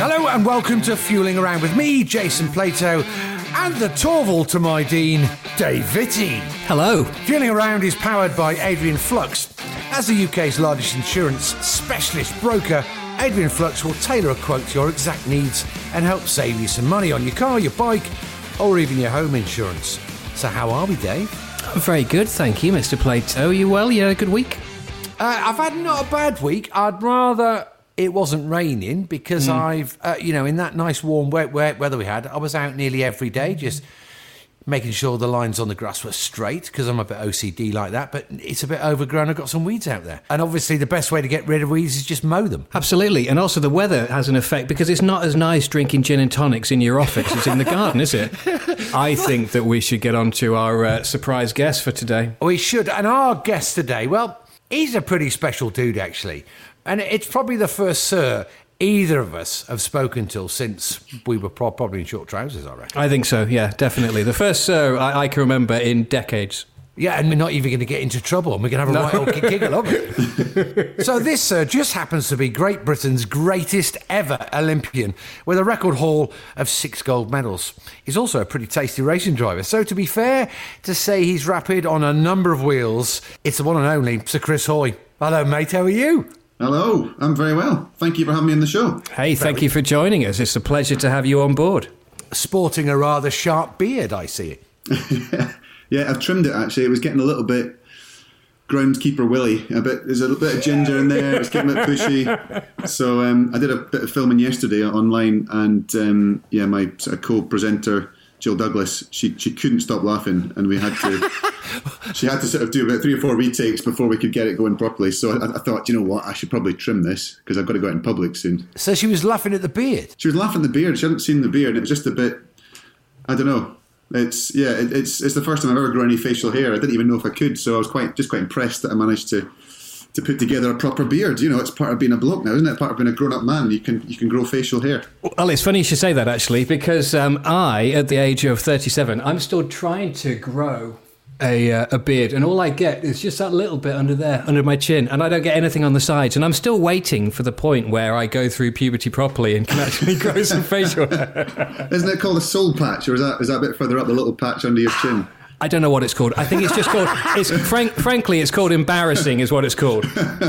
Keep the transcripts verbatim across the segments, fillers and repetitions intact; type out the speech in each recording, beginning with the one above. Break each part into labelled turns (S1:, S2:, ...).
S1: Hello and welcome to Fueling Around with me, Jason Plato, and the Torval to my Dean, Dave Vitti.
S2: Hello.
S1: Fueling Around is powered by Adrian Flux. As the U K's largest insurance specialist broker, Adrian Flux will tailor a quote to your exact needs and help save you some money on your car, your bike, or even your home insurance. So how are we, Dave?
S2: Very good, thank you, Mister Plato. You well? You had a good week?
S1: Uh, I've had not a bad week. I'd rather it wasn't raining because mm. I've, uh, you know, in that nice warm wet, wet weather we had, I was out nearly every day just making sure the lines on the grass were straight because I'm a bit O C D like that, but it's a bit overgrown. I've got some weeds out there. And obviously the best way to get rid of weeds is just mow them.
S2: Absolutely. And also the weather has an effect because it's not as nice drinking gin and tonics in your office as in the garden, is it? I think that we should get on to our uh, surprise guest for today.
S1: We should. And our guest today, well, he's a pretty special dude, actually. And it's probably the first Sir either of us have spoken to since we were pro- probably in short trousers, I reckon.
S2: I think so, yeah, definitely. The first Sir I, I can remember in decades.
S1: Yeah, and we're not even going to get into trouble, and we're going to have a no. right old giggle, aren't we? So this Sir just happens to be Great Britain's greatest ever Olympian, with a record haul of six gold medals. He's also a pretty tasty racing driver, so to be fair, to say he's rapid on a number of wheels, it's the one and only Sir Chris Hoy. Hello, mate, how are you?
S3: Hello, I'm very well. Thank you for having me on the show.
S2: Hey, thank you for joining us. It's a pleasure to have you on board.
S1: Sporting a rather sharp beard, I see it.
S3: Yeah, I've trimmed it actually. It was getting a little bit groundskeeper Willie. A bit, there's a little bit of ginger in there. It's getting a bit bushy. So um, I did a bit of filming yesterday online, and um, yeah, my sort of co-presenter Jill Douglas, she she couldn't stop laughing, and we had to. She had to sort of do about three or four retakes before we could get it going properly. So I, I thought, you know what, I should probably trim this because I've got to go out in public soon.
S1: So she was laughing at the beard?
S3: She was laughing at the beard. She hadn't seen the beard. It was just a bit, I don't know. It's, yeah, it, it's it's the first time I've ever grown any facial hair. I didn't even know if I could. So I was quite just quite impressed that I managed to to put together a proper beard. You know, it's part of being a bloke now, isn't it? Part of being a grown-up man. You can you can grow facial hair.
S2: Well, it's funny you should say that, actually, because um, I, at the age of thirty-seven, I'm still trying to grow a uh, a beard, and all I get is just that little bit under there, under my chin, and I don't get anything on the sides, and I'm still waiting for the point where I go through puberty properly and can actually grow some facial hair.
S3: Isn't it called a soul patch, or is that is that a bit further up, the little patch under your chin?
S2: I don't know what it's called. I think it's just called, it's frank, frankly, it's called embarrassing is what it's called.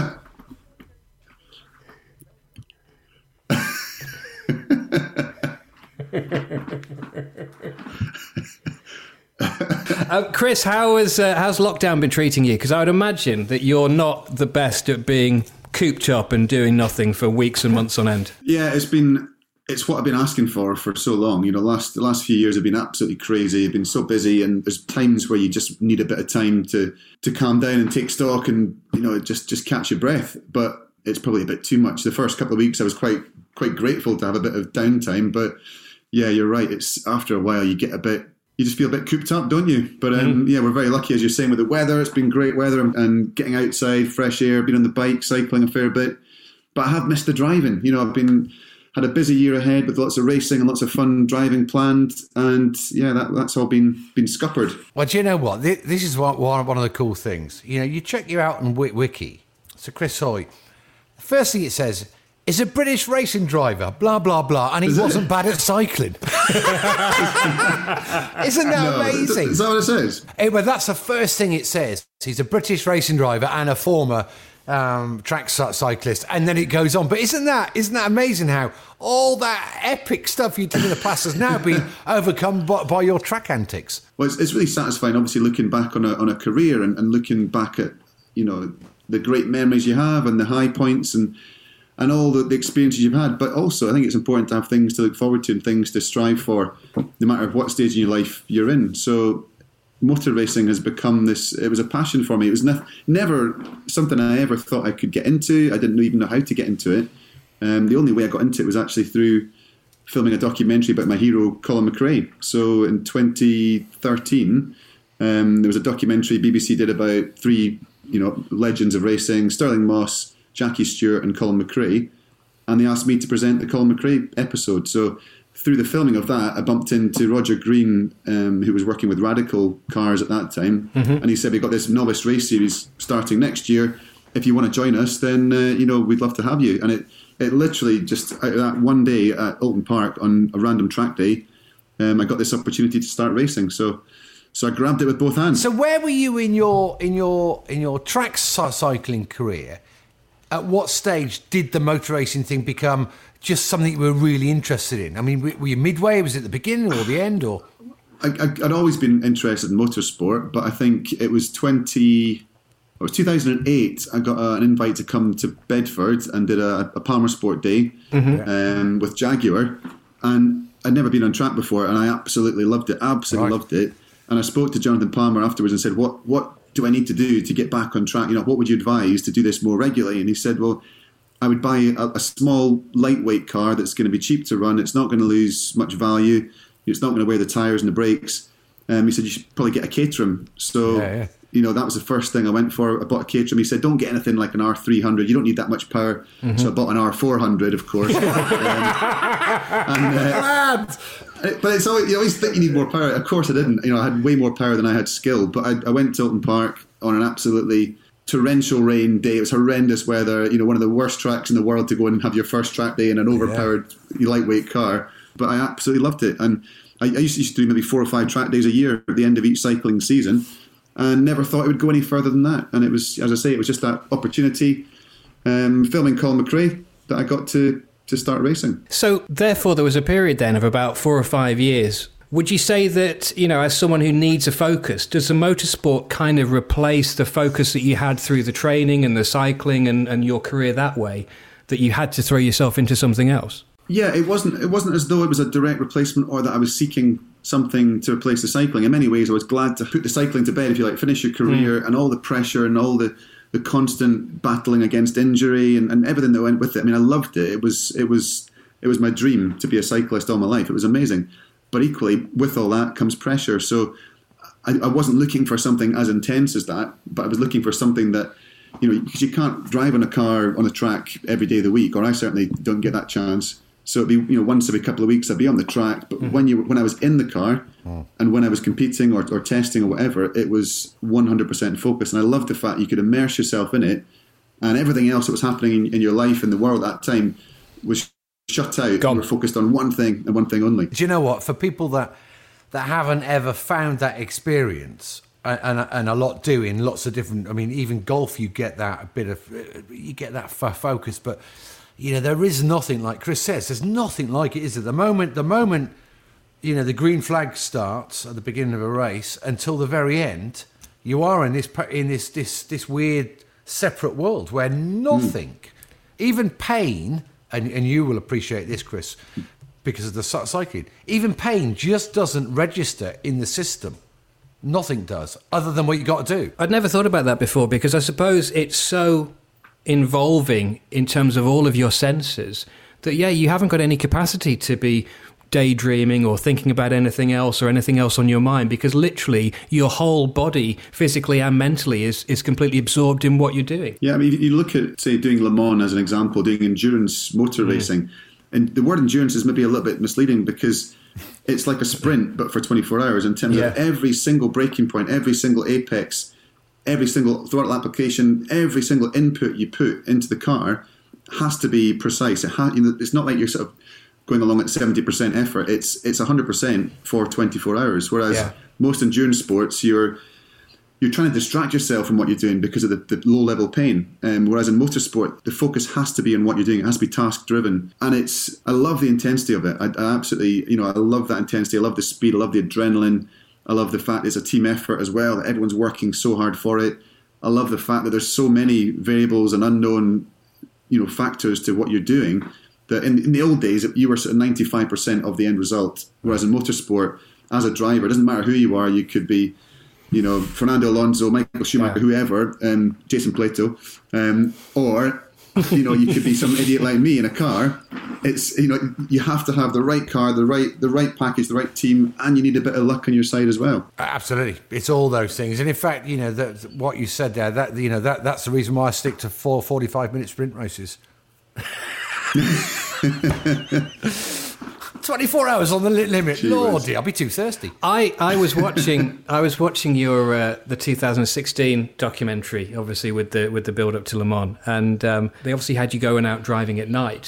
S2: Uh, Chris, how has uh, how's lockdown been treating you? Because I would imagine that you're not the best at being cooped up and doing nothing for weeks and months on end.
S3: Yeah, it's been it's what I've been asking for for so long. You know, last the last few years have been absolutely crazy. I've been so busy, and there's times where you just need a bit of time to to calm down and take stock, and you know, just just catch your breath. But it's probably a bit too much. The first couple of weeks, I was quite quite grateful to have a bit of downtime. But yeah, you're right. It's after a while you get a bit. You just feel a bit cooped up, don't you? But um, mm. yeah, we're very lucky, as you're saying, with the weather. It's been great weather and, and getting outside, fresh air, been on the bike, cycling a fair bit. But I have missed the driving. You know, I've been had a busy year ahead with lots of racing and lots of fun driving planned. And yeah, that, that's all been been scuppered.
S1: Well, do you know what? This, this is one, one of the cool things. You know, you check you out on Wiki. So Chris Hoy, the first thing it says is a British racing driver, blah, blah, blah, and he is wasn't it? bad at cycling. Isn't that no, amazing?
S3: Is that what it says?
S1: Hey, well, that's the first thing it says. He's a British racing driver and a former um, track cyclist, and then it goes on. But isn't that isn't that amazing how all that epic stuff you did in the past has now been overcome by, by your track antics?
S3: Well, it's, it's really satisfying, obviously, looking back on a, on a career and, and looking back at, you know, the great memories you have and the high points and and all the, the experiences you've had. But also, I think it's important to have things to look forward to and things to strive for, no matter what stage in your life you're in. So motor racing has become this, it was a passion for me. It was ne- never something I ever thought I could get into. I didn't even know how to get into it. Um, the only way I got into it was actually through filming a documentary about my hero, Colin McRae. So in twenty thirteen, um, there was a documentary B B C did about three, you know, legends of racing, Stirling Moss, Jackie Stewart and Colin McRae, and they asked me to present the Colin McRae episode. So through the filming of that, I bumped into Roger Green, um, who was working with Radical Cars at that time, mm-hmm. and he said, we've got this novice race series starting next year. If you want to join us, then uh, you know, we'd love to have you. And it, it literally just uh, that one day at Oulton Park on a random track day, um, I got this opportunity to start racing. So, so I grabbed it with both hands.
S1: So where were you in your in your in your track cycling career? At what stage did the motor racing thing become just something you were really interested in? I mean, were you midway? Was it the beginning or the end? Or
S3: I, I, I'd always been interested in motorsport, but I think it was twenty. It was two thousand eight. I got uh, an invite to come to Bedford and did a, a Palmer Sport Day mm-hmm. um, with Jaguar, and I'd never been on track before, and I absolutely loved it. Absolutely right. loved it. And I spoke to Jonathan Palmer afterwards and said, "What what do I need to do to get back on track? You know, what would you advise to do this more regularly?" And he said, "Well, I would buy a, a small, lightweight car that's going to be cheap to run. It's not going to lose much value. It's not going to wear the tyres and the brakes." Um, he said, "You should probably get a Caterham." So. Yeah, yeah. You know, that was the first thing I went for. I bought a Caterham. He said, "Don't get anything like an R three hundred. You don't need that much power." Mm-hmm. So I bought an R four hundred, of course. um, and, uh, but it's always, you always think you need more power. Of course I didn't. You know, I had way more power than I had skill. But I, I went to Oulton Park on an absolutely torrential rain day. It was horrendous weather. You know, one of the worst tracks in the world to go and have your first track day in an overpowered yeah. lightweight car. But I absolutely loved it. And I, I used to do maybe four or five track days a year at the end of each cycling season. And never thought it would go any further than that. And it was, as I say, it was just that opportunity, um, filming Colin McRae, that I got to, to start racing.
S2: So, therefore, there was a period then of about four or five years. Would you say that, you know, as someone who needs a focus, does the motorsport kind of replace the focus that you had through the training and the cycling and, and your career that way, that you had to throw yourself into something else?
S3: Yeah, it wasn't. It wasn't as though it was a direct replacement or that I was seeking something to replace the cycling. In many ways, I was glad to put the cycling to bed, if you like, finish your career mm. and all the pressure and all the, the constant battling against injury and, and everything that went with it. I mean, I loved it. It was it was it was my dream to be a cyclist all my life. It was amazing. But equally, with all that comes pressure. So I, I wasn't looking for something as intense as that, but I was looking for something that, you know, because you can't drive on a car on a track every day of the week, or I certainly don't get that chance. So it'd be, you know, once every couple of weeks I'd be on the track. But mm-hmm. when you when I was in the car oh. and when I was competing or, or testing or whatever, it was one hundred percent focus. And I loved the fact you could immerse yourself in it, and everything else that was happening in, in your life and the world at that time was shut out. Gone. You were focused on one thing and one thing only.
S1: Do you know what? For people that that haven't ever found that experience, and, and, and a lot do in lots of different, I mean, even golf, you get that a bit of, you get that f- focus, but you know, there is nothing like Chris says. There's nothing like it, is there? The moment, the moment, you know, the green flag starts at the beginning of a race until the very end, you are in this in this this this weird separate world where nothing, mm. even pain, and, and you will appreciate this, Chris, because of the cycling. Even pain just doesn't register in the system. Nothing does, other than what you got to do.
S2: I'd never thought about that before, because I suppose it's so involving in terms of all of your senses that, yeah, you haven't got any capacity to be daydreaming or thinking about anything else or anything else on your mind, because literally your whole body, physically and mentally, is, is completely absorbed in what you're doing.
S3: Yeah, I mean, you look at, say, doing Le Mans as an example, doing endurance motor mm. racing, and the word endurance is maybe a little bit misleading because it's like a sprint, but for twenty-four hours in terms yeah. of every single braking point, every single apex, every single throttle application, every single input you put into the car has to be precise. It ha- you know, it's not like you're sort of going along at seventy percent effort. It's it's one hundred percent for twenty-four hours. Whereas yeah. most endurance sports, you're you're trying to distract yourself from what you're doing because of the, the low-level pain. Um, whereas in motorsport, the focus has to be on what you're doing. It has to be task-driven. And it's I love the intensity of it. I, I absolutely, you know, I love that intensity. I love the speed. I love the adrenaline. I love the fact it's a team effort as well, that everyone's working so hard for it. I love the fact that there's so many variables and unknown, you know, factors to what you're doing, that in, in the old days, you were sort of ninety-five percent of the end result. Whereas in motorsport, as a driver, it doesn't matter who you are, you could be, you know, Fernando Alonso, Michael Schumacher, yeah. whoever, um, Jason Plato, um, or, you know, you could be some idiot like me in a car. It's, you know, you have to have the right car, the right the right package, the right team, and you need a bit of luck on your side as well.
S1: Absolutely, it's all those things. And in fact, you know, that, what you said there, that you know, that that's the reason why I stick to four forty-five minute sprint races. twenty-four hours on the limit. Gee Lordy, I'll be too thirsty.
S2: I, I was watching I was watching your uh, the two thousand sixteen documentary, obviously with the with the build up to Le Mans, and um, they obviously had you going out driving at night.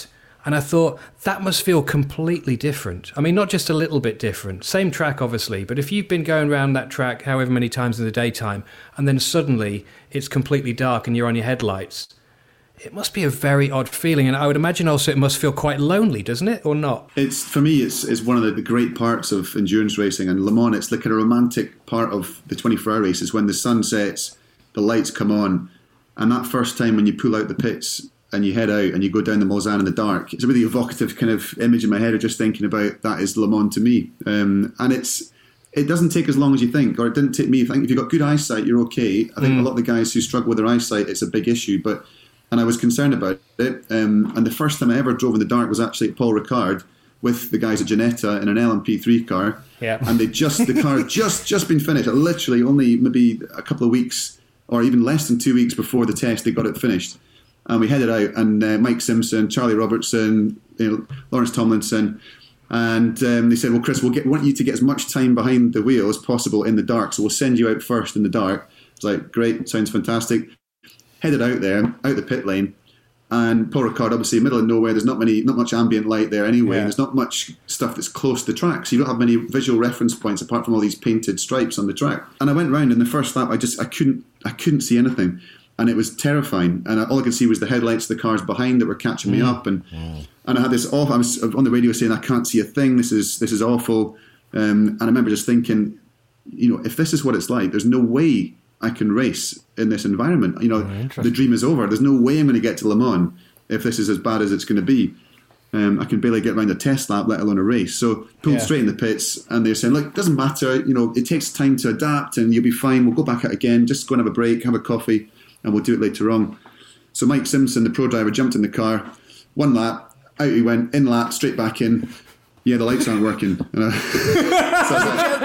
S2: And I thought, that must feel completely different. I mean, not just a little bit different. Same track, obviously, but if you've been going around that track however many times in the daytime, and then suddenly it's completely dark and you're on your headlights, it must be a very odd feeling. And I would imagine also it must feel quite lonely, doesn't it, or not?
S3: It's for me, it's, it's one of the, the great parts of endurance racing. And Le Mans, it's like a romantic part of the twenty-four hour race, is when the sun sets, the lights come on, and that first time when you pull out the pits and you head out and you go down the Mulsanne in the dark, it's a really evocative kind of image in my head of just thinking about that is Le Mans to me. Um, and it's it doesn't take as long as you think, or it didn't take me. I think if you've got good eyesight, you're okay. I think mm. a lot of the guys who struggle with their eyesight, it's a big issue. But and I was concerned about it. Um, and the first time I ever drove in the dark was actually at Paul Ricard with the guys at Ginetta in an L M P three car.
S2: Yeah.
S3: And they just the car had just just been finished. Literally only maybe a couple of weeks or even less than two weeks before the test, they got it finished. And we headed out, and uh, Mike Simpson, Charlie Robertson, you know, Lawrence Tomlinson, and um, they said, well, Chris, we'll get, want you to get as much time behind the wheel as possible in the dark, so we'll send you out first in the dark. It's like, great, sounds fantastic. Headed out there, out the pit lane, and Paul Ricard, obviously, middle of nowhere, there's not many, not much ambient light there anyway,
S2: yeah.
S3: and there's not much stuff that's close to the track, so you don't have many visual reference points apart from all these painted stripes on the track. And I went round in the first lap, I just, I couldn't, I couldn't see anything. And it was terrifying. And all I could see was the headlights of the cars behind that were catching me mm. up. And mm. and I had this awful, I was on the radio saying, I can't see a thing. This is this is awful. Um, and I remember just thinking, you know, if this is what it's like, there's no way I can race in this environment. You know, oh, the dream is over. There's no way I'm going to get to Le Mans if this is as bad as it's going to be. Um, I can barely get around a test lap, let alone a race. So pulled yeah. straight in the pits, and they're saying, look, it doesn't matter. You know, it takes time to adapt, and you'll be fine. We'll go back out again. Just go and have a break, have a coffee, and we'll do it later on. So Mike Simpson, the pro driver, jumped in the car, one lap, out he went, in lap, straight back in. Yeah, the lights aren't working. And I, so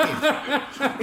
S3: I was like,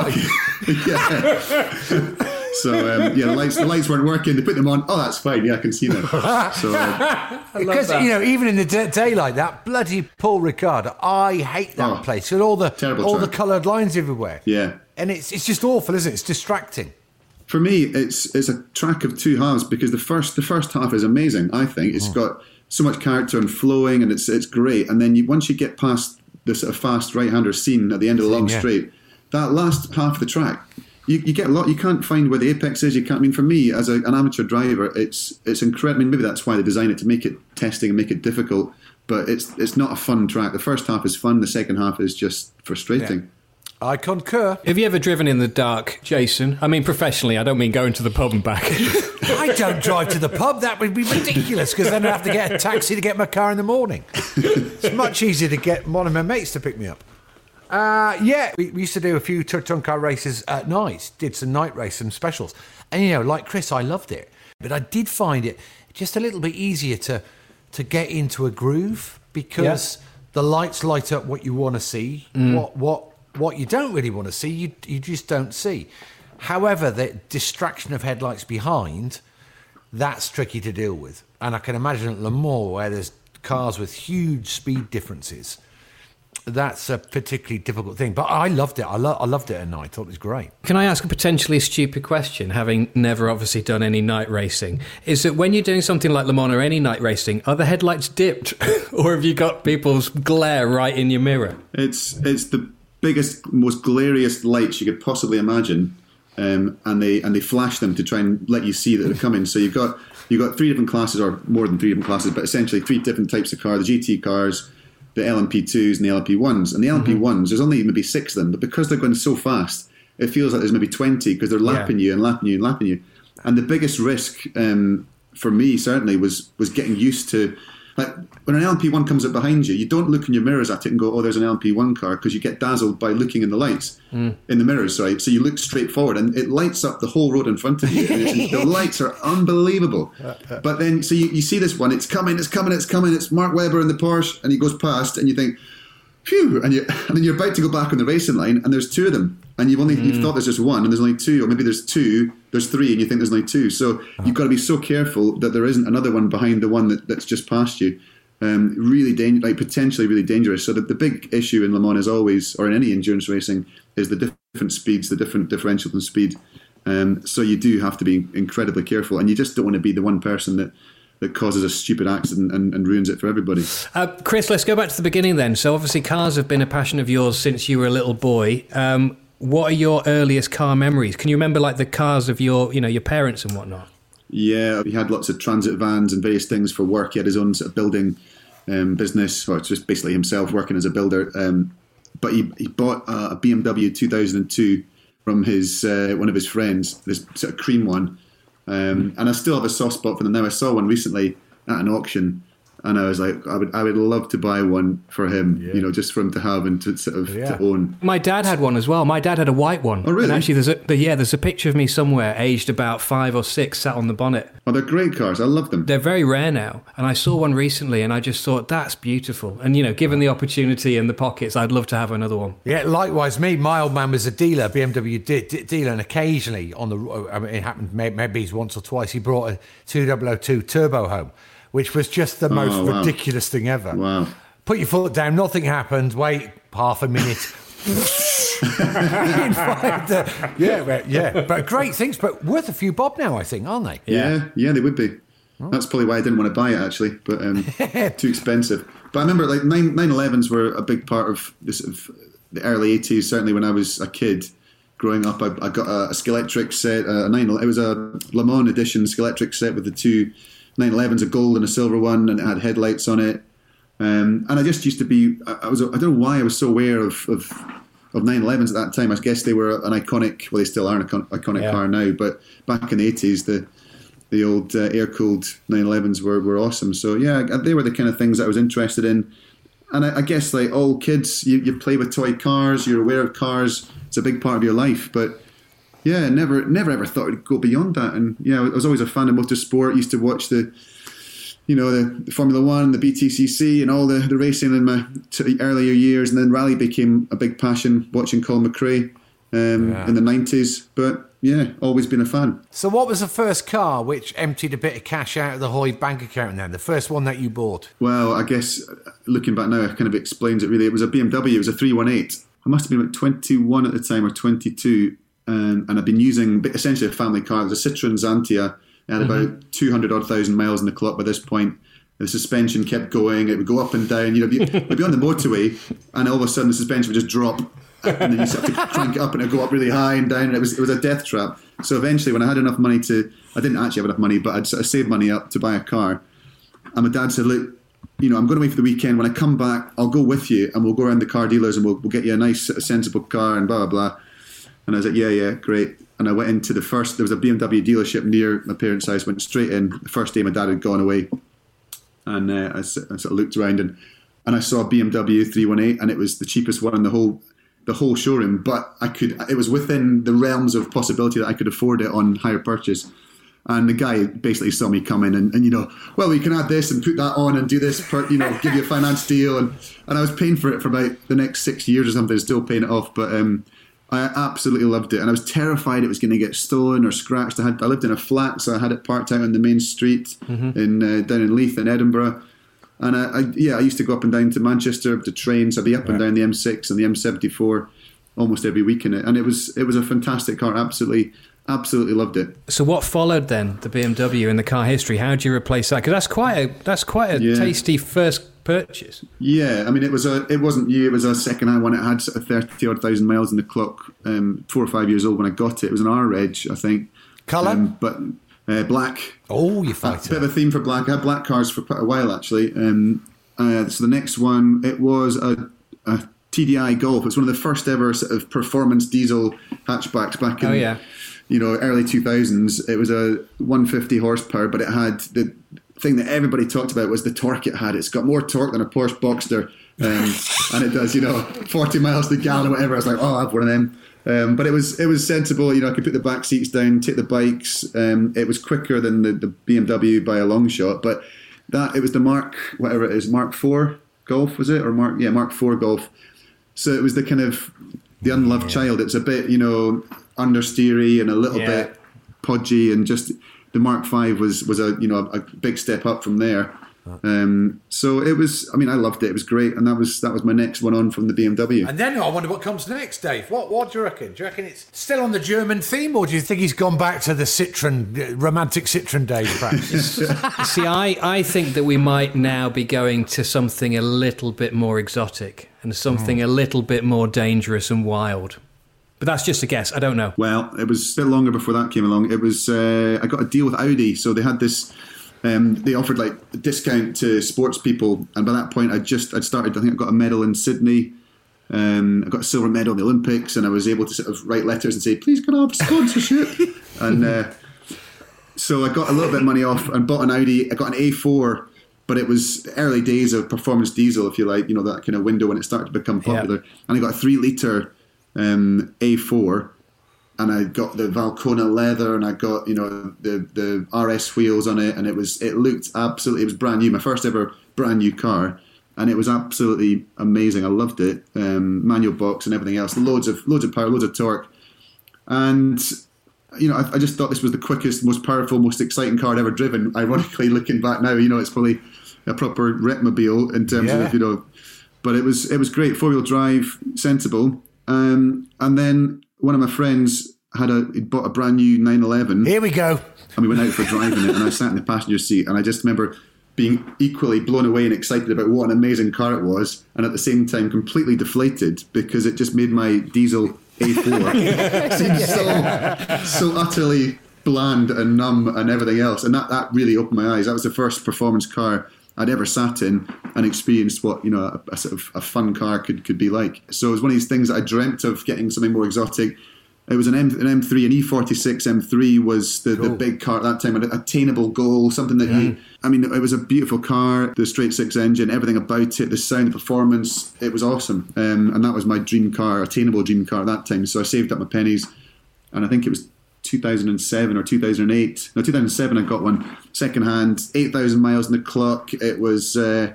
S3: oh, right. yeah. So um, yeah, the lights the lights weren't working. They put them on. Oh, that's fine. Yeah, I can see them. So um,
S1: because you know, even in the d- daylight, that bloody Paul Ricard, I hate that
S3: oh,
S1: place. With all the all
S3: track.
S1: the coloured lines everywhere.
S3: Yeah,
S1: and it's it's just awful, isn't it? It's distracting.
S3: For me, it's it's a track of two halves because the first the first half is amazing. I think it's oh. got so much character and flowing, and it's it's great. And then you, once you get past the sort of fast right-hander scene at the end of the long
S1: yeah.
S3: straight, that last half of the track. You, you get a lot. You can't find where the apex is. You can't. I mean, for me as a, an amateur driver, it's it's incredible. I mean, maybe that's why they design it to make it testing and make it difficult. But it's it's not a fun track. The first half is fun. The second half is just frustrating.
S1: Yeah. I concur.
S2: Have you ever driven in the dark, Jason? I mean, professionally. I don't mean going to the pub and back.
S1: I don't drive to the pub. That would be ridiculous because then I'd have to get a taxi to get my car in the morning. It's much easier to get one of my mates to pick me up. Uh, yeah, we, we used to do a few touring car races at night, did some night race, some specials. And, you know, like Chris, I loved it. But I did find it just a little bit easier to to get into a groove because yeah. the lights light up what you want to see. Mm. What what what you don't really want to see, you you just don't see. However, the distraction of headlights behind, that's tricky to deal with. And I can imagine at Le Mans, where there's cars with huge speed differences, that's a particularly difficult thing. But I loved it. I, lo- I loved it at night. I thought it was great.
S2: Can I ask a potentially stupid question, having never obviously done any night racing? Is that when you're doing something like Le Mans or any night racing, are the headlights dipped? Or have you got people's glare right in your mirror?
S3: It's it's the biggest, most glariest lights you could possibly imagine. Um, and they and they flash them to try and let you see that they're coming. So you've got, you've got three different classes, or more than three different classes, but essentially three different types of car. The G T cars, the L M P twos and the L M P ones. And the L M P ones, there's only maybe six of them, but because they're going so fast, it feels like there's maybe twenty because they're lapping yeah. you and lapping you and lapping you. And the biggest risk um, for me, certainly, was was getting used to, like, when an L M P one comes up behind you, you don't look in your mirrors at it and go, oh, there's an L M P one car, because you get dazzled by looking in the lights, mm. in the mirrors, right? So you look straight forward and it lights up the whole road in front of you. And it's, the lights are unbelievable. But then, so you, you see this one, it's coming, it's coming, it's coming, it's Mark Webber in the Porsche, and he goes past, and you think, phew, and, you, and then you're about to go back on the racing line, and there's two of them, and you've only mm. you've thought there's just one, and there's only two, or maybe there's two, there's three, and you think there's only two. So uh-huh. you've got to be so careful that there isn't another one behind the one that, that's just past you. Um, really dangerous, like potentially really dangerous. So the, the big issue in Le Mans is always, or in any endurance racing, is the different speeds, the different differentials in speed. Um, so you do have to be incredibly careful, and you just don't want to be the one person that that causes a stupid accident and, and ruins it for everybody.
S2: Uh, Chris, let's go back to the beginning then. So obviously cars have been a passion of yours since you were a little boy. Um, what are your earliest car memories? Can you remember like the cars of your, you know, your parents and whatnot?
S3: Yeah, he had lots of transit vans and various things for work. He had his own sort of building um, business, or it's just basically himself working as a builder. Um, but he, he bought a B M W two thousand two from his uh, one of his friends, this sort of cream one. Um, and I still have a soft spot for them now. I saw one recently at an auction, and I was like, I would, I would love to buy one for him, yeah. you know, just for him to have and to sort of yeah. to own.
S2: My dad had one as well. My dad had a white one.
S3: Oh, really?
S2: And actually, there's a the, yeah, there's a picture of me somewhere, aged about five or six, sat on the bonnet.
S3: Oh, they're great cars. I love them.
S2: They're very rare now, and I saw one recently, and I just thought that's beautiful. And you know, given the opportunity and the pockets, I'd love to have another one.
S1: Yeah, likewise. Me, my old man was a dealer, B M W de- de- dealer, and occasionally on the, I mean, it happened maybe once or twice. He brought a two thousand two turbo home, which was just the most oh, wow. ridiculous thing ever.
S3: Wow.
S1: Put your foot down, nothing happened, wait half a minute. yeah, yeah, but great things, but worth a few bob now, I think, aren't they?
S3: Yeah, yeah, yeah they would be. Oh. That's probably why I didn't want to buy it, actually, but um, too expensive. But I remember like nine elevens were a big part of this of the early eighties, certainly when I was a kid. Growing up, I, I got a, a Skeletric set, a nine, it was a Le Mans edition Skeletric set with the two nine elevens, a gold and a silver one, and it had headlights on it. Um, and I just used to be, I, I was, I don't know why I was so aware of, of, of nine elevens at that time. I guess they were an iconic, well, they still are an icon, iconic yeah. car now, but back in the eighties, the the old uh, air-cooled nine elevens were, were awesome. So yeah, they were the kind of things that I was interested in. And I, I guess like all kids, you, you play with toy cars, you're aware of cars, it's a big part of your life, but yeah, never, never ever thought it'd go beyond that. And yeah, I was always a fan of motorsport. Used to watch the, you know, the, the Formula One, the B T C C, and all the, the racing in my t- earlier years. And then rally became a big passion. Watching Colin McRae um, yeah. in the nineties, but yeah, always been a fan.
S1: So, what was the first car which emptied a bit of cash out of the Hoy bank account? Then the first one that you bought?
S3: Well, I guess looking back now, it kind of explains it. Really, it was a B M W. It was a three one eight. I must have been about twenty-one at the time, or twenty-two. Um, and I've been using essentially a family car. It was a Citroen Xantia. It had mm-hmm. about two hundred odd thousand miles in the clock by this point. The suspension kept going. It would go up and down. You know, you'd be on the motorway, and all of a sudden the suspension would just drop, and then you just have to crank it up, and it would go up really high and down. And it was it was a death trap. So eventually, when I had enough money to, I didn't actually have enough money, but I'd sort of saved money up to buy a car. And my dad said, "Look, you know, I'm going away for the weekend. When I come back, I'll go with you, and we'll go around the car dealers, and we'll, we'll get you a nice, sensible car, and blah blah blah." And I was like, yeah, yeah, great. And I went into the first, there was a B M W dealership near my parents' house, went straight in. The first day my dad had gone away. And uh, I, I sort of looked around and, and I saw a B M W three one eight, and it was the cheapest one in the whole the whole showroom. But I could, it was within the realms of possibility that I could afford it on hire purchase. And the guy basically saw me come in and, and, you know, well, we can add this and put that on and do this, per, you know, give you a finance deal. And, and I was paying for it for about the next six years or something, still paying it off. But um, I absolutely loved it. And I was terrified it was going to get stolen or scratched. I had I lived in a flat, so I had it parked out on the main street mm-hmm. in uh, down in Leith in Edinburgh. And I, I, yeah, I used to go up and down to Manchester to train. So I'd be up right. and down the M six and the M seventy-four almost every week in it. And it was it was a fantastic car. Absolutely Absolutely loved it.
S2: So what followed then, the B M W in the car history? How do you replace that? Because that's quite a that's quite a yeah. tasty first purchase.
S3: Yeah, I mean it was a it wasn't new. It was a second hand one. It had sort of thirty odd thousand miles in the clock. Um, four or five years old when I got it. It was an R-Reg, I think.
S1: Colour,
S3: um, but uh, black.
S1: Oh, you fight
S3: a bit of a theme for black. I had black cars for quite a while actually. Um, uh, so the next one, it was a, a T D I Golf. It's one of the first ever sort of performance diesel hatchbacks back in.
S2: Oh yeah.
S3: You know, early two thousands. It was a one hundred fifty horsepower, but it had the thing that everybody talked about was the torque it had. It's got more torque than a Porsche Boxster, um, and it does, you know, forty miles to the gallon or whatever. I was like, oh, I have one of them. Um, but it was it was sensible. You know, I could put the back seats down, take the bikes. Um, it was quicker than the, the B M W by a long shot. But that it was the Mark, whatever it is, Mark four Golf, was it? Or Mark, yeah, Mark four Golf. So it was the kind of the unloved yeah. child. It's a bit, you know, understeery and a little yeah. bit podgy, and just the Mark five was was a you know a, a big step up from there. Um, so it was, I mean, I loved it. It was great. And that was that was my next one on from the B M W.
S1: And then I wonder what comes next, Dave. What what do you reckon? Do you reckon it's still on the German theme, or do you think he's gone back to the Citroen, uh, romantic Citroen days, perhaps?
S2: See, I, I think that we might now be going to something a little bit more exotic and something mm. a little bit more dangerous and wild. But that's just a guess. I don't know.
S3: Well, it was a bit longer before that came along. It was, uh, I got a deal with Audi. So they had this... Um, they offered like a discount to sports people, and by that point, I just I'd started. I think I got a medal in Sydney. Um, I got a silver medal in the Olympics, and I was able to sort of write letters and say, "Please, can I have sponsorship?" and uh, so I got a little bit of money off and bought an Audi. I got an A four, but it was early days of performance diesel, if you like. You know, that kind of window when it started to become popular. Yeah. And I got a three liter um, A four. And I got the Valcona leather, and I got, you know, the the R S wheels on it, and it was it looked absolutely, it was brand new, my first ever brand new car, and it was absolutely amazing. I loved it, um, manual box and everything else, loads of loads of power, loads of torque, and you know, I, I just thought this was the quickest, most powerful, most exciting car I'd ever driven. Ironically, looking back now, you know, it's probably a proper Retmobile in terms yeah. of, you know, but it was it was great, four wheel drive, sensible, um, and then. One of my friends had a he'd bought a brand new nine eleven.
S1: Here we go.
S3: And we went out for driving it, and I sat in the passenger seat, and I just remember being equally blown away and excited about what an amazing car it was, and at the same time completely deflated because it just made my diesel A four seem so so utterly bland and numb and everything else. And that, that really opened my eyes. That was the first performance car I'd ever sat in and experienced what, you know, a, a sort of a fun car could, could be like. So it was one of these things that I dreamt of, getting something more exotic. It was an M an M three, an E forty-six M three was the, cool. the big car at that time, an attainable goal, something that yeah. you, I mean, it was a beautiful car, the straight six engine, everything about it, the sound, the performance, it was awesome. Um, and that was my dream car, attainable dream car at that time. So I saved up my pennies, and I think it was two thousand seven or two thousand eight. No, two thousand seven I got one, second hand, eight thousand miles in the clock. It was uh,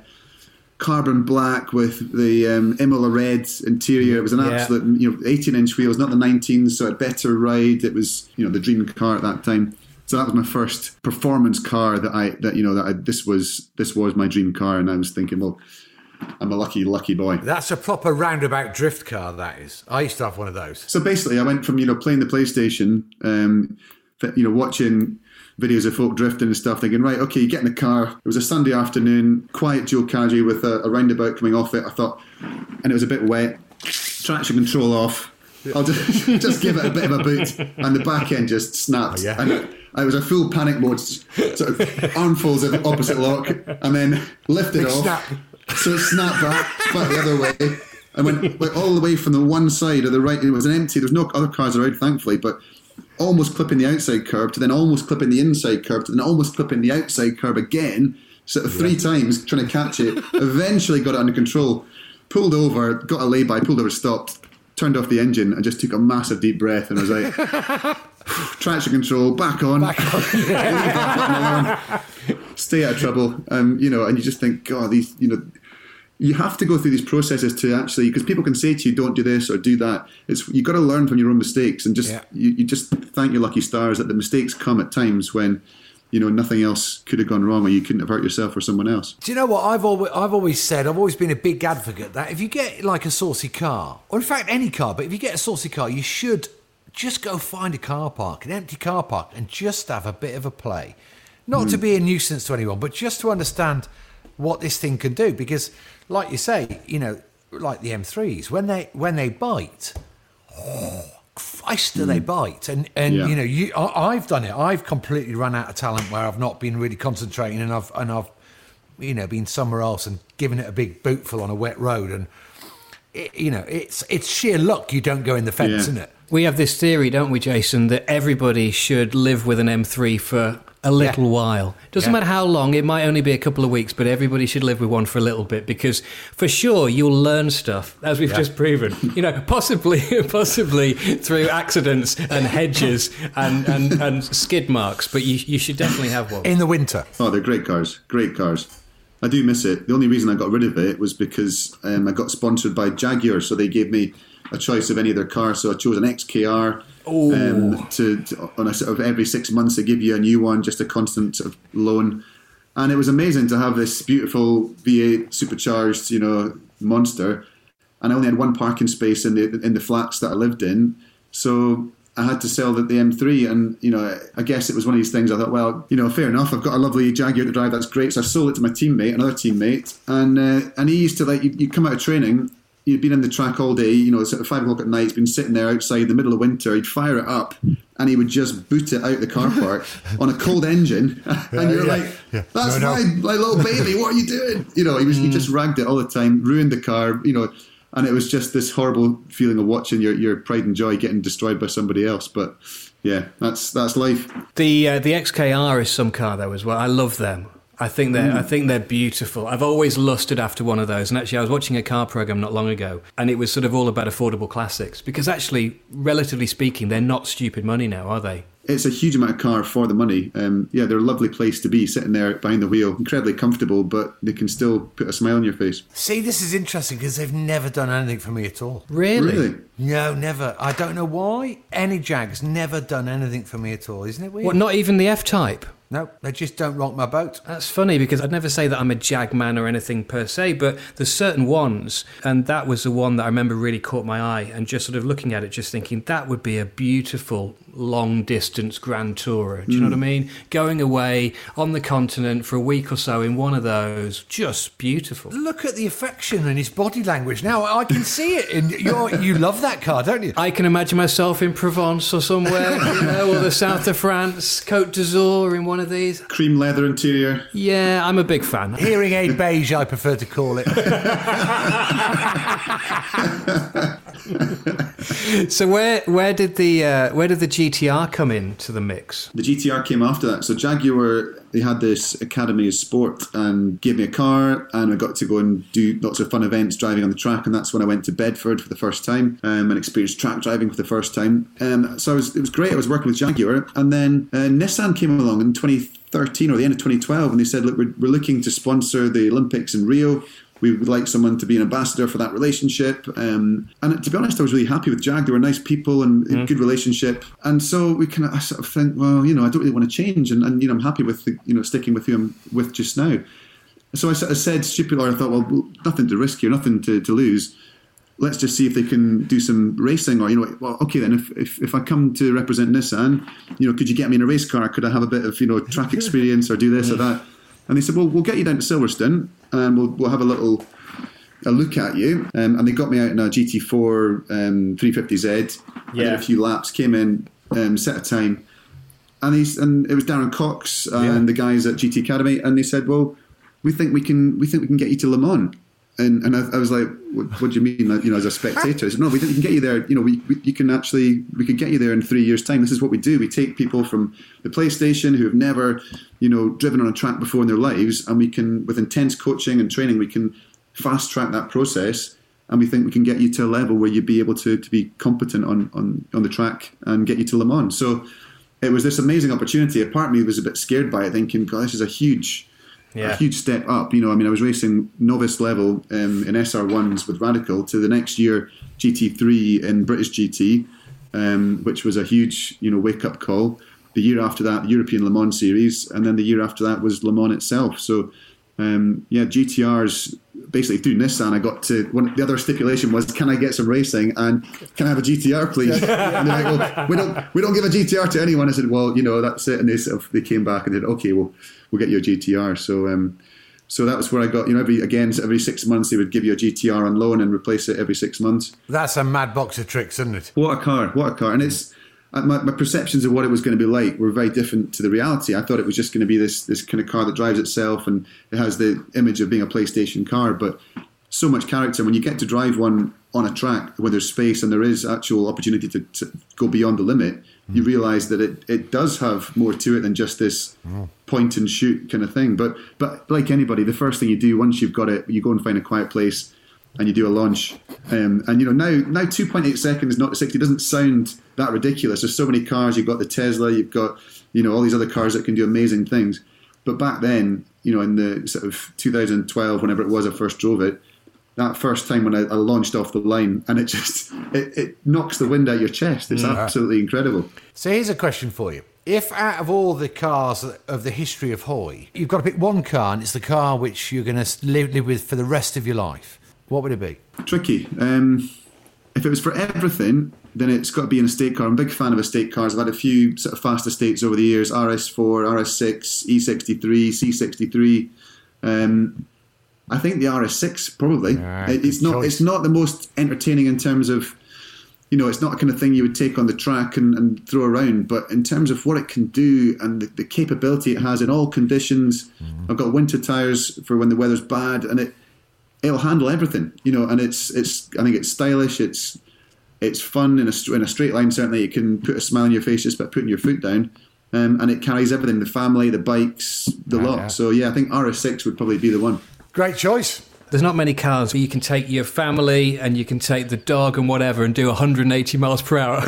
S3: carbon black with the um, Imola red interior. It was an yeah. absolute, you know, eighteen inch wheels, not the nineteens, so it had better ride. It was, you know, the dream car at that time. So that was my first performance car that I, that, you know, that I, this was, this was my dream car. And I was thinking, well, I'm a lucky, lucky boy.
S1: That's a proper roundabout drift car, that is. I used to have one of those.
S3: So basically, I went from, you know, playing the PlayStation, um, you know, watching videos of folk drifting and stuff, thinking, right, okay, you get in the car. It was a Sunday afternoon, quiet dual carriageway with a, a roundabout coming off it. I thought, and it was a bit wet, traction control off. I'll just, just give it a bit of a boot, and the back end just snapped. Oh, yeah. And it, I was a full panic mode, sort of armfuls of opposite lock, and then lifted off. Snap. So it snapped back, back the other way, and went, went all the way from the one side of the right. It was an empty. There was no other cars around, thankfully, but almost clipping the outside curb, to then almost clipping the inside curb, to then almost clipping the outside curb again, sort of three yeah. times trying to catch it. Eventually got it under control, pulled over, got a lay-by, pulled over, stopped, turned off the engine, and just took a massive deep breath, and I was like, traction control, back on, back on. back on stay out of trouble, um, you know, and you just think, God, these, you know, you have to go through these processes to actually, because people can say to you, don't do this or do that. It's, you've got to learn from your own mistakes, and just yeah. you, you just thank your lucky stars that the mistakes come at times when, you know, nothing else could have gone wrong, or you couldn't have hurt yourself or someone else.
S1: Do you know what I've always I've always said? I've always been a big advocate that if you get like a saucy car, or in fact any car, but if you get a saucy car, you should just go find a car park, an empty car park, and just have a bit of a play. Not mm. to be a nuisance to anyone, but just to understand what this thing can do. Because, like you say, you know, like the M threes, when they when they bite, oh, Christ, do mm. they bite? And and yeah. you know, you I, I've done it. I've completely run out of talent where I've not been really concentrating, and I've and I've you know been somewhere else and given it a big bootful on a wet road, and it, you know, it's it's sheer luck you don't go in the fence, yeah. isn't it?
S2: We have this theory, don't we, Jason, that everybody should live with an M three for a little yeah. while. Doesn't yeah. matter how long, it might only be a couple of weeks, but everybody should live with one for a little bit, because for sure you'll learn stuff, as we've yeah. just proven. You know, possibly possibly through accidents and hedges and, and, and skid marks, but you, you should definitely have one.
S1: In the winter.
S3: Oh, they're great cars. Great cars. I do miss it. The only reason I got rid of it was because um, I got sponsored by Jaguar, so they gave me a choice of any of their cars, so I chose an X K R. Um, to, to on a sort of every six months they give you a new one, just a constant sort of loan, And it was amazing to have this beautiful V eight supercharged, you know, monster. And I only had one parking space in the in the flats that I lived in. So I had to sell the, the M three, and you know, I guess it was one of these things. I thought, well, you know, fair enough. I've got a lovely Jaguar to drive. That's great. So I sold it to my teammate, another teammate, and uh, and he used to like you would come out of training. You'd been in the track all day. You know, it's at five o'clock at night. He's been sitting there outside in the middle of winter. He'd fire it up, and he would just boot it out the car park on a cold engine. And you're
S1: yeah,
S3: like,
S1: yeah.
S3: "That's
S1: no, no.
S3: my my little baby. What are you doing?" You know, he was mm. he just ragged it all the time, ruined the car. You know. And it was just this horrible feeling of watching your, your pride and joy getting destroyed by somebody else. But yeah, that's that's life.
S2: The uh, the X K R is some car though as well. I love them. I think they're mm. I think they're beautiful. I've always lusted after one of those. And actually, I was watching a car program not long ago, and it was sort of all about affordable classics. Because actually, relatively speaking, they're not stupid money now, are they?
S3: It's a huge amount of car for the money. Um, yeah, they're a lovely place to be, sitting there behind the wheel. Incredibly comfortable, but they can still put a smile on your face.
S1: See, this is interesting because they've never done anything for me at all.
S2: Really?
S3: Really?
S1: No, never. I don't know why. Any Jag's never done anything for me at all. Isn't it weird?
S2: What, not even the F-Type?
S1: No, they just don't rock my boat.
S2: That's funny because I'd never say that I'm a Jag man or anything per se, but there's certain ones, and that was the one that I remember really caught my eye, and just sort of looking at it, just thinking that would be a beautiful long-distance Grand Tourer. Do you mm. know what I mean? Going away on the continent for a week or so in one of those, just beautiful.
S1: Look at the affection in his body language. Now, I can see it. In your, you love that car, don't you?
S2: I can imagine myself in Provence or somewhere, you know, or the south of France, Côte d'Azur in one of these.
S3: Cream leather interior.
S2: Yeah, I'm a big fan.
S1: Hearing aid beige, I prefer to call it.
S2: So where where did the uh, where did the G T R come into the mix?
S3: The G T R came after that. So Jaguar, they had this Academy of Sport and gave me a car, and I got to go and do lots of fun events driving on the track, and that's when I went to Bedford for the first time um, and experienced track driving for the first time. Um, so I was, it was great. I was working with Jaguar, and then uh, Nissan came along in twenty thirteen or the end of twenty twelve, and they said, look, we're, we're looking to sponsor the Olympics in Rio. We would like someone to be an ambassador for that relationship. Um, and to be honest, I was really happy with Jag. They were nice people and a mm. good relationship. And so we kind of, I sort of think, well, you know, I don't really want to change. And, and you know, I'm happy with, the, you know, sticking with who I'm with just now. So I sort of said stupidly, I thought, well, nothing to risk here, nothing to, to lose. Let's just see if they can do some racing, or, you know, well, okay, then if, if, if I come to represent Nissan, you know, could you get me in a race car? Could I have a bit of, you know, track experience or do this or that? And they said, well, we'll get you down to Silverstone and we'll we'll have a little a look at you. Um, and they got me out in a G T four um, three fifty Z. Yeah. I did a few laps, came in, um, set a time. And he's and it was Darren Cox and yeah. the guys at G T Academy, and they said, well, we think we can we think we can get you to Le Mans. And and I, I was like, what, what do you mean? Like, you know, as a spectator? I said, no, we, we can get you there. You know, we, we you can actually we could get you there in three years' time. This is what we do. We take people from the PlayStation who have never, you know, driven on a track before in their lives, and we can, with intense coaching and training, we can fast track that process. And we think we can get you to a level where you'd be able to to be competent on on on the track and get you to Le Mans. So it was this amazing opportunity. A part of me was a bit scared by it, thinking, God, this is a huge. Yeah. A huge step up. You know, I mean, I was racing novice level um, in S R ones with Radical to the next year G T three in British G T, um, which was a huge, you know, wake up call. The year after that, the European Le Mans Series, and then the year after that was Le Mans itself. So, um, yeah, G T Rs basically through Nissan. I got to one. The other stipulation was, can I get some racing and can I have a G T R, please? And they're like, well, we don't we don't give a G T R to anyone. I said, well, you know, that's it. And they sort of, they came back and said, okay, well, we'll get you a G T R. So um, so that was where I got, you know, every again, every six months they would give you a G T R on loan and replace it every six months.
S1: That's a mad box of tricks, isn't it?
S3: What a car, what a car. And it's, my, my perceptions of what it was going to be like were very different to the reality. I thought it was just going to be this this kind of car that drives itself and it has the image of being a PlayStation car, but so much character. When you get to drive one on a track where there's space and there is actual opportunity to, to go beyond the limit, you realise that it, it does have more to it than just this point and shoot kind of thing. But but like anybody, the first thing you do once you've got it, you go and find a quiet place and you do a launch. Um, and you know now now two point eight seconds not to sixty doesn't sound that ridiculous. There's so many cars. You've got the Tesla, you've got, you know, all these other cars that can do amazing things. But back then, you know, in the sort of two thousand twelve, whenever it was I first drove it, that first time when I, I launched off the line, and it just it, it knocks the wind out of your chest. It's yeah. absolutely incredible.
S1: So here's a question for you. If out of all the cars of the history of Hoy, you've got to pick one car, and it's the car which you're going to live, live with for the rest of your life, what would it be?
S3: Tricky. Um, if it was for everything, then it's got to be an estate car. I'm a big fan of estate cars. I've had a few sort of fast estates over the years, R S four, R S six, E sixty-three, C sixty-three. Um, I think the R S six, probably.
S1: Right,
S3: it, it's not
S1: choice.
S3: It's not the most entertaining in terms of, you know, it's not the kind of thing you would take on the track and, and throw around, but in terms of what it can do and the, the capability it has in all conditions, mm. I've got winter tyres for when the weather's bad, and it, it'll handle everything, you know, and it's, it's I think it's stylish, it's it's fun in a, in a straight line, certainly. It can put a smile on your face just by putting your foot down, um, and it carries everything, the family, the bikes, the
S1: yeah,
S3: lot.
S1: Yeah.
S3: So, yeah, I think R S six would probably be the one.
S1: Great choice.
S2: There's not many cars where you can take your family and you can take the dog and whatever and do one hundred eighty miles per hour.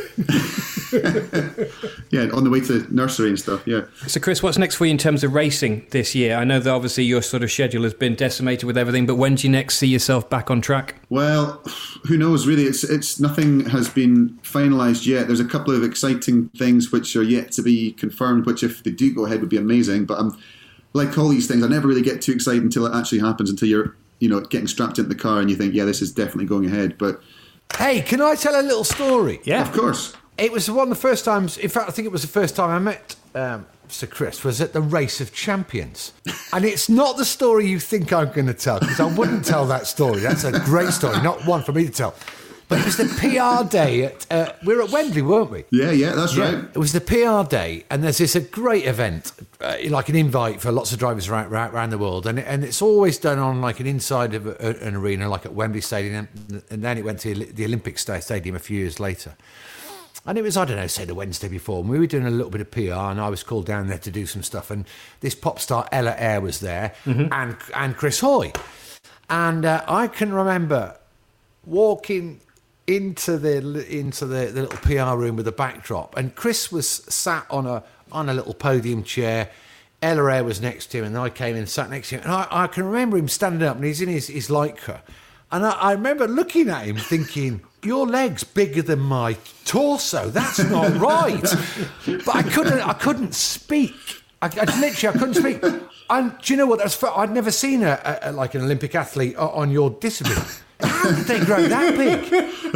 S3: Yeah, on the way to nursery and stuff, yeah.
S2: So, Chris, what's next for you in terms of racing this year? I know that obviously your sort of schedule has been decimated with everything, but when do you next see yourself back on track?
S3: Well, who knows, really. It's it's nothing has been finalised yet. There's a couple of exciting things which are yet to be confirmed, which if they do go ahead would be amazing. But I'm, like all these things, I never really get too excited until it actually happens, until you're, you know, getting strapped into the car and you think, yeah, this is definitely going ahead. But
S1: Hey, can I tell a little story?
S2: Yeah.
S3: of course.
S1: It was one of the first times, in fact, I think it was the first time I met um, Sir Chris, was at the Race of Champions. And it's not the story you think I'm going to tell, because I wouldn't tell that story. That's a great story, not one for me to tell. But it was the P R day at, uh, we were at Wembley, weren't we?
S3: Yeah, yeah, that's
S1: Yeah,
S3: right.
S1: it was the P R day, and there's this a great event, uh, like an invite for lots of drivers around, around, around the world, and and it's always done on like an inside of a, an arena, like at Wembley Stadium, and then it went to the Olympic Stadium a few years later. And it was, I don't know, say the Wednesday before, and we were doing a little bit of P R, and I was called down there to do some stuff, and this pop star Ella Eyre was there, mm-hmm. and and Chris Hoy, and uh, I can remember walking into the into the, the little P R room with the backdrop, and Chris was sat on a on a little podium chair. Ella Eyre was next to him, and I came in and sat next to him, and I, I can remember him standing up, and he's in his, his Lycra, and I, I remember looking at him thinking, your leg's bigger than my torso. That's not right. But I couldn't. I couldn't speak. I, I literally I couldn't speak. And do you know what? That's I'd never seen a, a like an Olympic athlete on your discipline. How did they grow that big?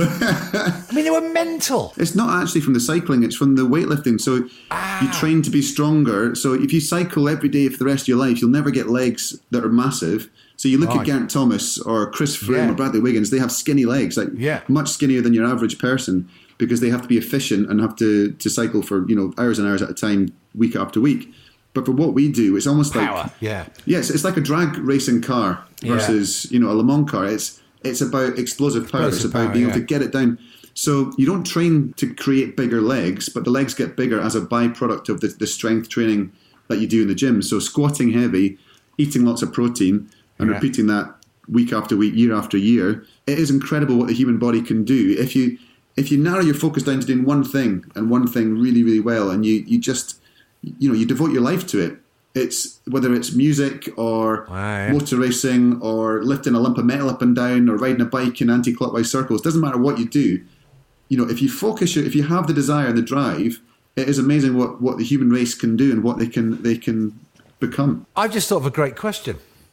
S1: I mean, they were mental.
S3: It's not actually from the cycling, it's from the weightlifting. So
S1: Ah.
S3: you train to be stronger. So if you cycle every day for the rest of your life, you'll never get legs that are massive. So you look
S1: Right.
S3: at Geraint Thomas or Chris Froome
S1: Yeah.
S3: or Bradley Wiggins, they have skinny legs, like
S1: Yeah.
S3: much skinnier than your average person, because they have to be efficient and have to, to cycle for, you know, hours and hours at a time, week after week. But for what we do, it's almost
S1: Power.
S3: like...
S1: Yeah.
S3: Yes, it's like a drag racing car versus, you know, a Le Mans car. It's it's about explosive power.
S1: Explosive
S3: it's about
S1: power,
S3: being
S1: yeah.
S3: able to get it down. So you don't train to create bigger legs, but the legs get bigger as a byproduct of the, the strength training that you do in the gym. So squatting heavy, eating lots of protein, and
S1: Yeah.
S3: repeating that week after week, year after year, it is incredible what the human body can do. If you if you narrow your focus down to doing one thing and one thing really, really well, and you, you just, you know, you devote your life to it, it's whether it's music or
S1: Wow, yeah.
S3: motor racing or lifting a lump of metal up and down or riding a bike in anti-clockwise circles, doesn't matter what you do. You know, if you focus, your, if you have the desire and the drive, it is amazing what, what the human race can do and what they can they can become.
S1: I just thought of a great question.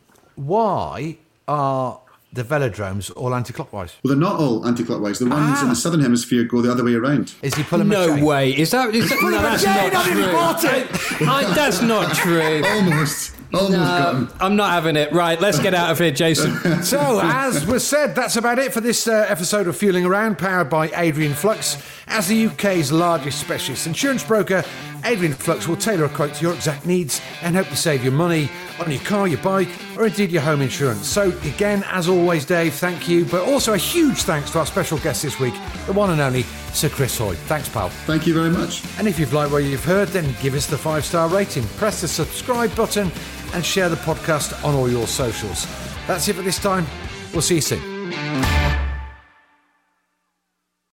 S1: Why are the velodromes all anti-clockwise?
S3: Well, they're not all anti-clockwise. The ones
S1: Ah.
S3: in the southern hemisphere go the other way around.
S1: Is he pulling a
S2: No
S1: chain?
S2: way. Is that... Is that no, that's
S1: chain,
S2: not
S1: I didn't
S2: true.
S1: bought it.
S2: I, that's not true.
S3: Almost. Almost got him.
S2: I'm not having it. Right, let's get out of here, Jason.
S1: So, as was said, that's about it for this uh, episode of Fueling Around, powered by Adrian Flux. As the U K's largest specialist insurance broker, Adrian Flux will tailor a quote to your exact needs and help you save your money on your car, your bike, or indeed your home insurance. So, again, as always, Dave, thank you. But also a huge thanks to our special guest this week, the one and only Sir Chris Hoy. Thanks, pal.
S3: Thank you very much.
S1: And if you've liked what you've heard, then give us the five-star rating, press the subscribe button, and share the podcast on all your socials. That's it for this time. We'll see you soon.